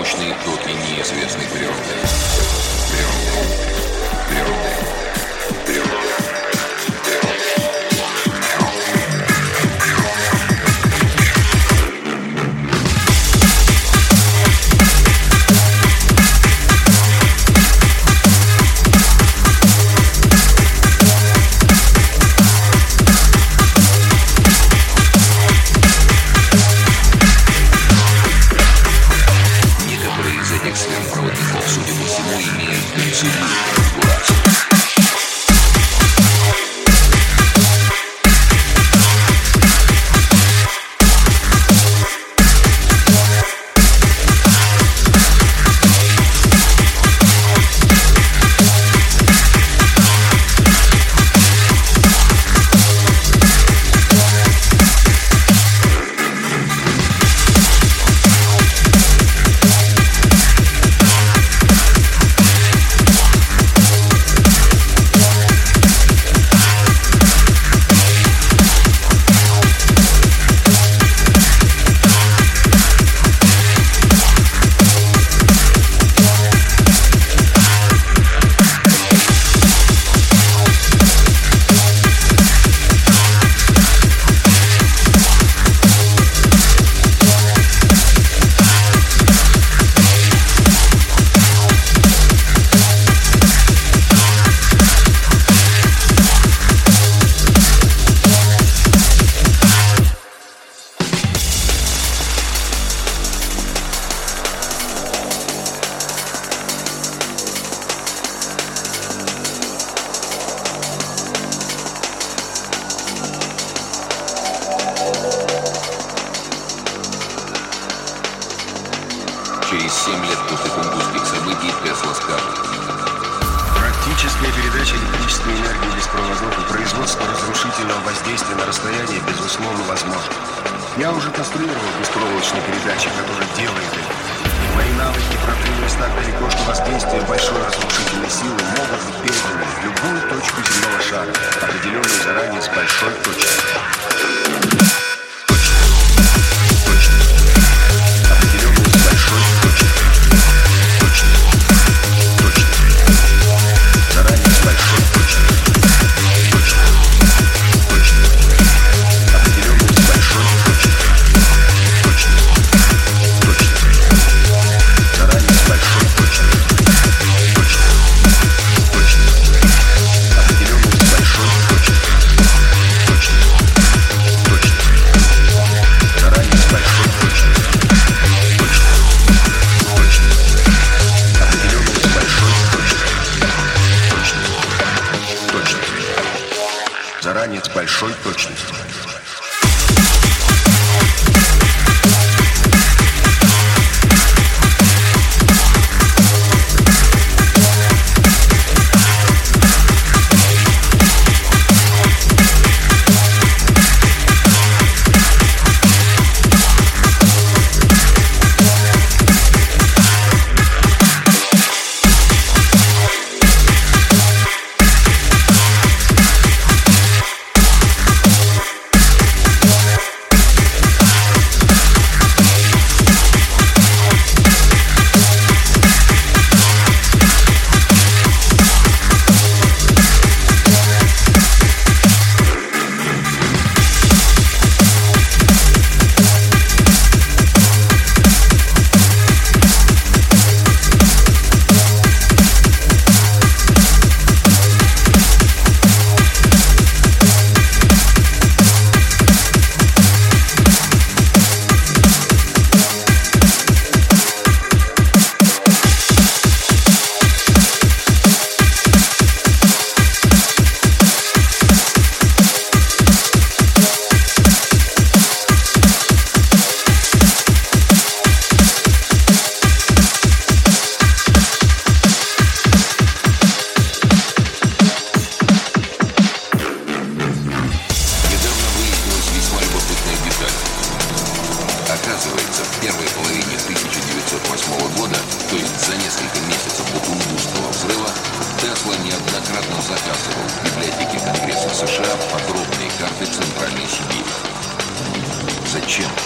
мощные токи неизвестной природы. Природы. Судя по всему, имеют судьбу конфигурацию. Через 7 лет после тунгусских событий Тесла скажет: практическая передача электрической энергии без проводов и производство разрушительного воздействия на расстояние безусловно возможно. Я уже конструировал беспроволочные передачи, которые делают это. Мои навыки продвинулись так далеко, что воздействие большой разрушительной силы могут быть переданы в любую точку земного шара, определенную заранее с большой точностью. Заранее с большой точностью. Оказывается, в первой половине 1908 года, то есть за несколько месяцев до Тунгусского взрыва, Тесла неоднократно заказывал в библиотеке Конгресса США подробные карты Центральной Сибири. Зачем?